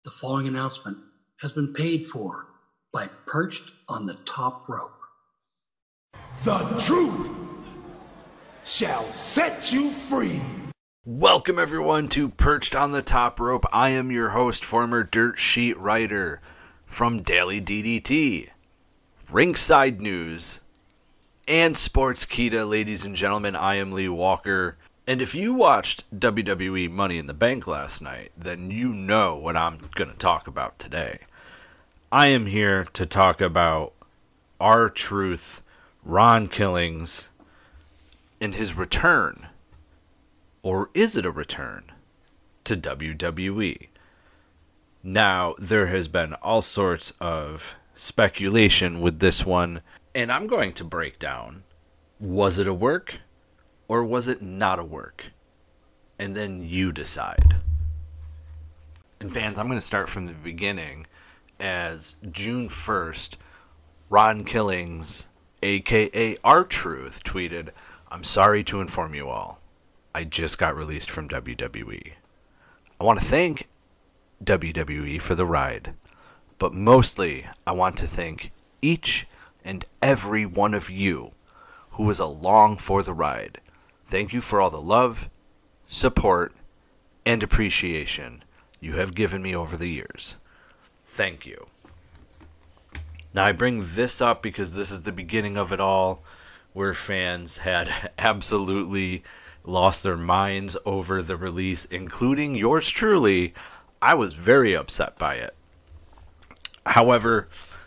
The following announcement has been paid for by Perched on the Top Rope. The truth shall set you free. Welcome everyone to Perched on the Top Rope. I am your host, former dirt sheet writer from Daily DDT, Ringside News, and Sportskeeda. Ladies and gentlemen, I am Lee Walker. And if you watched WWE Money in the Bank last night, then you know what I'm going to talk about today. I am here to talk about R-Truth, Ron Killings, and his return, or is it a return, to WWE. Now, there has been all sorts of speculation with this one, and I'm going to break down, was it a work, or was it not a work? And then you decide. And fans, I'm going to start from the beginning, as June 1st, Ron Killings, a.k.a. R-Truth, tweeted, "I'm sorry to inform you all, I just got released from WWE. I want to thank WWE for the ride, but mostly I want to thank each and every one of you who was along for the ride. Thank you for all the love, support, and appreciation you have given me over the years. Thank you." Now, I bring this up because this is the beginning of it all, where fans had absolutely lost their minds over the release, including yours truly. I was very upset by it. However,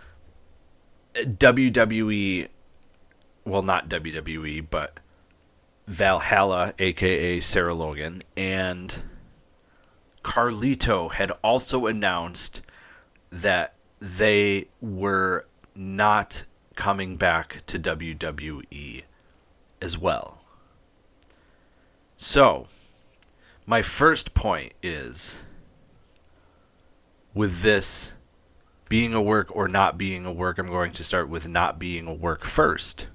WWE, well, not WWE, but Valhalla, a.k.a. Sarah Logan, and Carlito had also announced that they were not coming back to WWE as well. So, my first point is, with this being a work or not being a work, I'm going to start with not being a work first.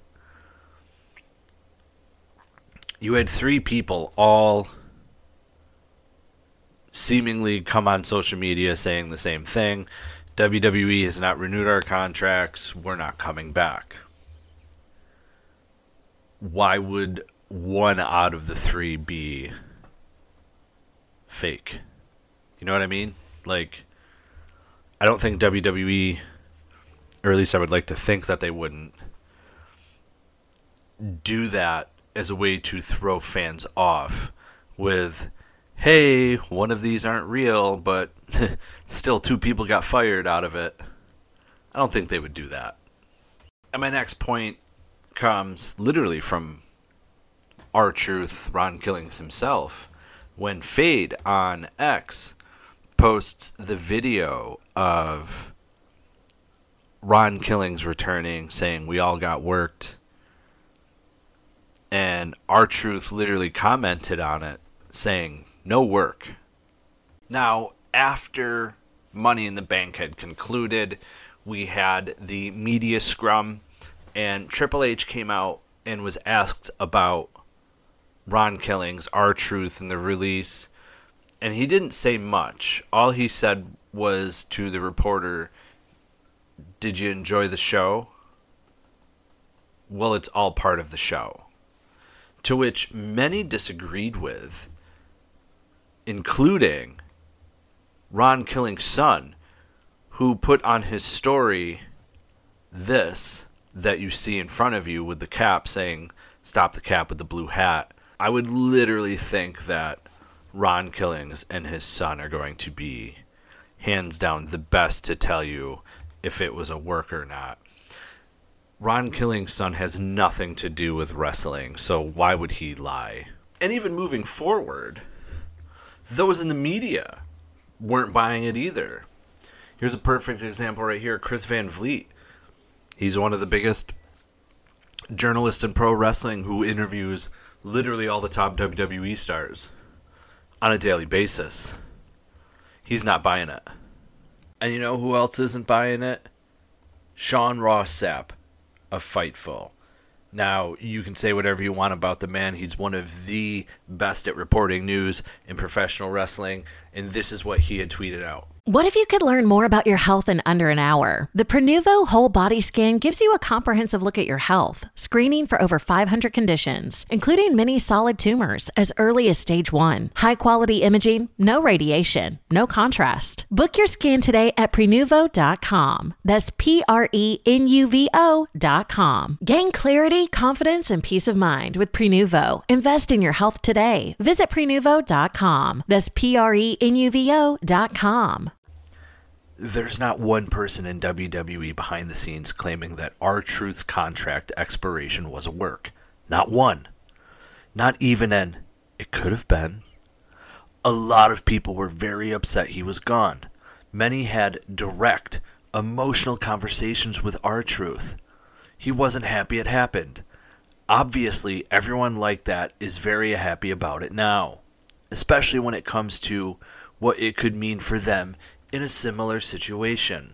You had three people all seemingly come on social media saying the same thing. WWE has not renewed our contracts. We're not coming back. Why would one out of the three be fake? You know what I mean? Like, I don't think WWE, or at least I would like to think that they wouldn't, do that as a way to throw fans off with, hey, one of these aren't real, but still two people got fired out of it. I don't think they would do that. And my next point comes literally from R-Truth, Ron Killings himself, when Fade on X posts the video of Ron Killings returning, saying, "We all got worked." And R-Truth literally commented on it, saying, "No work." Now, after Money in the Bank had concluded, we had the media scrum, and Triple H came out and was asked about Ron Killings, R-Truth, and the release, and he didn't say much. All he said was to the reporter, "Did you enjoy the show?" "Well, it's all part of the show." To which many disagreed with, including Ron Killings' son, who put on his story this that you see in front of you with the cap saying, "Stop the cap with the blue hat." I would literally think that Ron Killings and his son are going to be, hands down, the best to tell you if it was a work or not. Ron Killings' son has nothing to do with wrestling, so why would he lie? And even moving forward, those in the media weren't buying it either. Here's a perfect example right here. Chris Van Vliet. He's one of the biggest journalists in pro wrestling who interviews literally all the top WWE stars on a daily basis. He's not buying it. And you know who else isn't buying it? Sean Ross Sapp of Fightful. Now, you can say whatever you want about the man. He's one of the best at reporting news in professional wrestling. And this is what he had tweeted out. What if you could learn more about your health in under an hour? The Prenuvo Whole Body Scan gives you a comprehensive look at your health, screening for over 500 conditions, including many solid tumors as early as stage 1. High-quality imaging, no radiation, no contrast. Book your scan today at Prenuvo.com. That's Prenuvo.com. Gain clarity, confidence, and peace of mind with Prenuvo. Invest in your health today. Visit Prenuvo.com. That's Prenuvo.com. There's not one person in WWE behind the scenes claiming that R-Truth's contract expiration was a work. Not one. Not even an "it could have been." A lot of people were very upset he was gone. Many had direct, emotional conversations with R-Truth. He wasn't happy it happened. Obviously, everyone like that is very happy about it now, especially when it comes to what it could mean for them in a similar situation.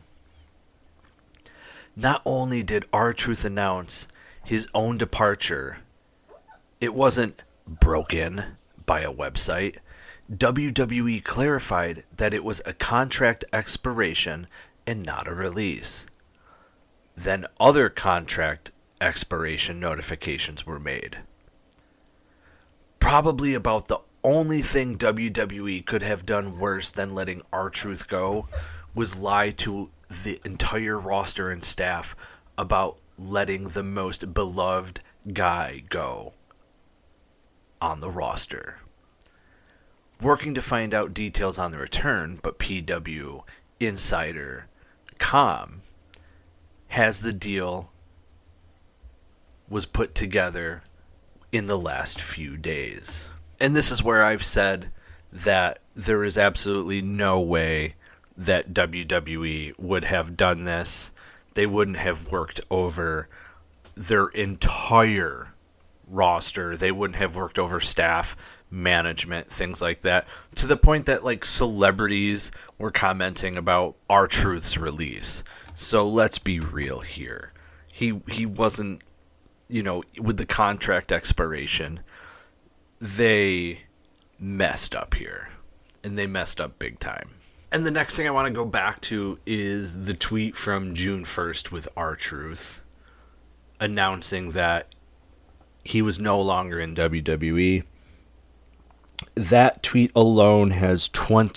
Not only did R-Truth announce his own departure, it wasn't broken by a website. WWE clarified that it was a contract expiration and not a release. Then other contract expiration notifications were made. Probably about the only thing WWE could have done worse than letting R-Truth go was lie to the entire roster and staff about letting the most beloved guy go on the roster. Working to find out details on the return, but PW Insider.com has the deal was put together in the last few days. And this is where I've said that there is absolutely no way that WWE would have done this. They wouldn't have worked over their entire roster. They wouldn't have worked over staff, management, things like that, to the point that like celebrities were commenting about R-Truth's release. So let's be real here. He wasn't, with the contract expiration, they messed up here, and they messed up big time. And the next thing I want to go back to is the tweet from June 1st with R-Truth announcing that he was no longer in WWE. That tweet alone has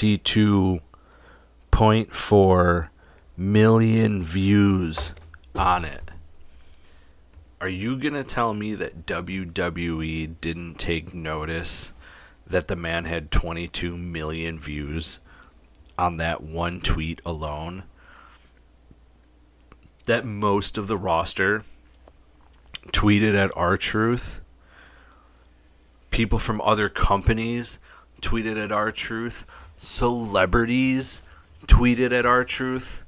22.4 million views on it. Are you going to tell me that WWE didn't take notice that the man had 22 million views on that one tweet alone? That most of the roster tweeted at R-Truth? People from other companies tweeted at R-Truth? Celebrities tweeted at R-Truth?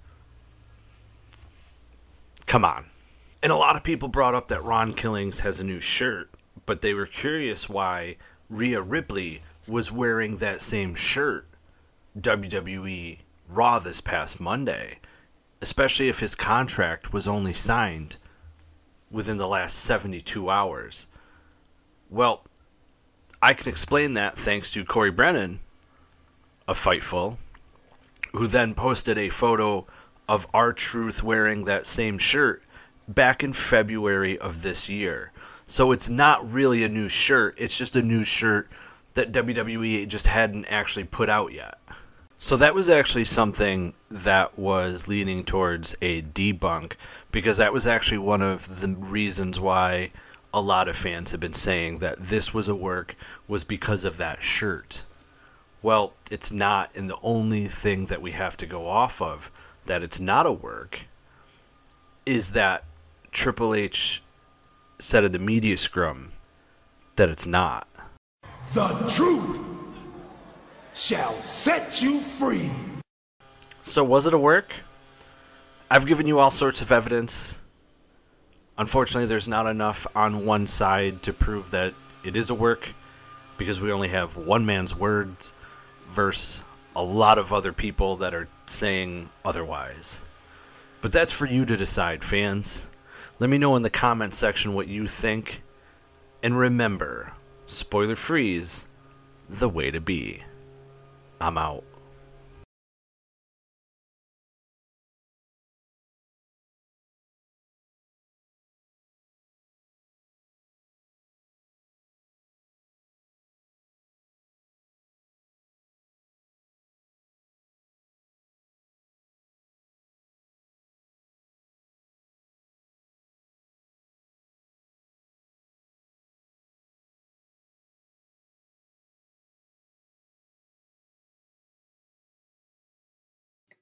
Come on. And a lot of people brought up that Ron Killings has a new shirt, but they were curious why Rhea Ripley was wearing that same shirt WWE Raw this past Monday, especially if his contract was only signed within the last 72 hours. Well, I can explain that thanks to Corey Brennan of Fightful, who then posted a photo of R-Truth wearing that same shirt back in February of this year. So it's not really a new shirt. It's just a new shirt that WWE just hadn't actually put out yet. So that was actually something that was leaning towards a debunk, because that was actually one of the reasons why a lot of fans have been saying that this was a work was because of that shirt. Well, it's not, and the only thing that we have to go off of that it's not a work is that Triple H said in the media scrum that it's not. The truth shall set you free. So was it a work? I've given you all sorts of evidence. Unfortunately, there's not enough on one side to prove that it is a work, because we only have one man's words versus a lot of other people that are saying otherwise. But that's for you to decide, fans. Let me know in the comment section what you think. And remember, spoiler free's the way to be. I'm out.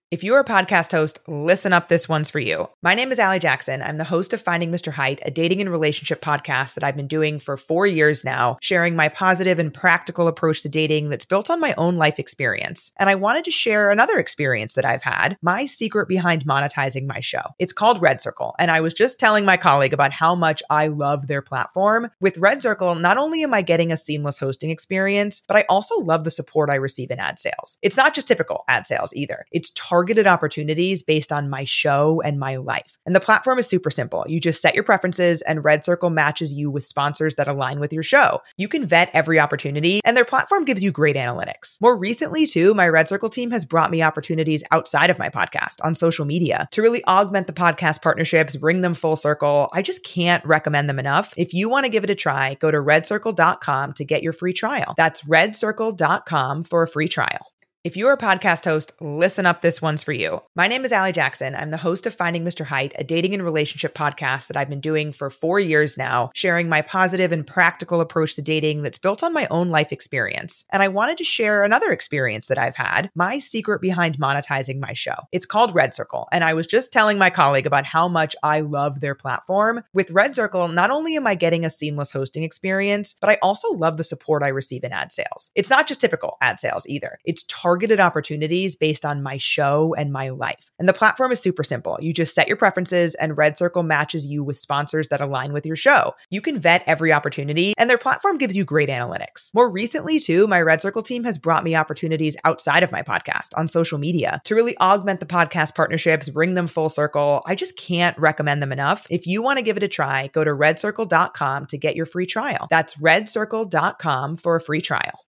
If you're a podcast host, listen up, this one's for you. My name is Allie Jackson. I'm the host of Finding Mr. Height, a dating and relationship podcast that I've been doing for 4 years now, sharing my positive and practical approach to dating that's built on my own life experience. And I wanted to share another experience that I've had, my secret behind monetizing my show. It's called Red Circle, and I was just telling my colleague about how much I love their platform. With Red Circle, not only am I getting a seamless hosting experience, but I also love the support I receive in ad sales. It's not just typical ad sales either. It's targeted opportunities based on my show and my life. And the platform is super simple. You just set your preferences and Red Circle matches you with sponsors that align with your show. You can vet every opportunity and their platform gives you great analytics. More recently too, my Red Circle team has brought me opportunities outside of my podcast on social media to really augment the podcast partnerships, bring them full circle. I just can't recommend them enough. If you want to give it a try, go to redcircle.com to get your free trial. That's redcircle.com for a free trial. If you're a podcast host, listen up, this one's for you. My name is Allie Jackson. I'm the host of Finding Mr. Height, a dating and relationship podcast that I've been doing for 4 years now, sharing my positive and practical approach to dating that's built on my own life experience. And I wanted to share another experience that I've had, my secret behind monetizing my show. It's called Red Circle, and I was just telling my colleague about how much I love their platform. With Red Circle, not only am I getting a seamless hosting experience, but I also love the support I receive in ad sales. It's not just typical ad sales either. It's targeted opportunities based on my show and my life. And the platform is super simple. You just set your preferences and Red Circle matches you with sponsors that align with your show. You can vet every opportunity and their platform gives you great analytics. More recently too, my Red Circle team has brought me opportunities outside of my podcast on social media to really augment the podcast partnerships, bring them full circle. I just can't recommend them enough. If you want to give it a try, go to redcircle.com to get your free trial. That's redcircle.com for a free trial.